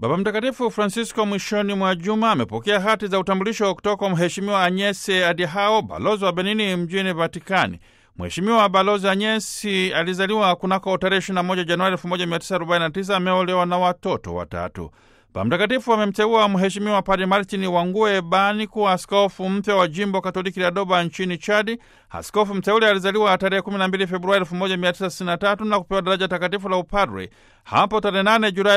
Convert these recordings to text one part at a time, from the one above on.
Baba Mtakatifu Francisco mwishoni mwa juma amepokea hati za utambulisho kutoka kwa Mheshimiwa Anyesi Adihao, balozi wa Benini mjini Vatikani. Mheshimiwa Balozi Anyesi alizaliwa kunako tarehe 21 Januari 1949, ameolewa na watoto watatu. Baba Mtakatifu amemteua Mheshimiwa Padre Martin Wangue Bani kuwa askofu mpya wa jimbo Katoliki la Doba nchini Chadi. Askofu mteule alizaliwa tarehe 12 Februari 1963 na kupewa daraja takatifu la upadre hapo tarehe 8 Julai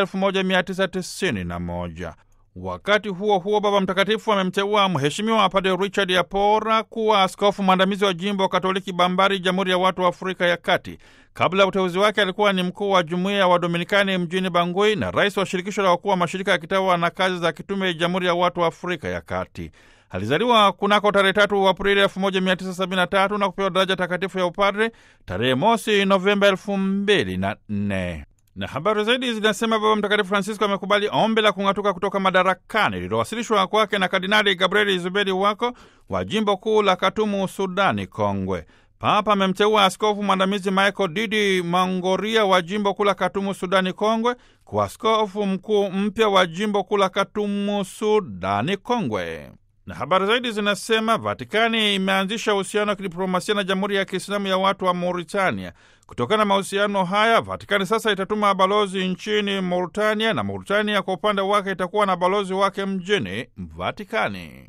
1991. Wakati huo huo, Baba Mtakatifu amemteua Mheshimiwa Padre Richard Yapora kuwa askofu mwandamizi wa jimbo Katoliki Bambari, Jamhuri ya Watu wa Afrika ya Kati. Kabla ya uteuzi wake alikuwa ni mkuu wa jumuiya ya Wadominikani mjini Bangui na rais wa shirikisho la wakuu wa mashirika ya kitawa na kazi za kitume Jamhuri ya Watu wa Afrika ya Kati. Alizaliwa kunako tarehe 3 Aprili 1973 na kupewa daraja takatifu ya upadre tarehe mosi Novemba 2004. Na habari zaidi zinasema Baba Mtakatifu Francisco amekubali ombi la kung'atuka kutoka madarakani lililowasilishwa kwake na Kardinali Gabrieli Zuberi Wako wa jimbo kuu la Katumu, Sudani Kongwe. Papa amemteua askofu mwandamizi Michael Didi Mangoria wa jimbo kuu la Katumu, Sudani Kongwe kuwa askofu mkuu mpya wa jimbo kuu la Katumu, Sudani Kongwe. Na habari zaidi zinasema Vatikani imeanzisha uhusiano wa kidiplomasia na Jamhuri ya Kiislamu ya Watu wa Mauritania. Kutokana na mahusiano haya, Vatikani sasa itatuma balozi nchini Mauritania na Mauritania kwa upande wake itakuwa na balozi wake mjini Vatikani.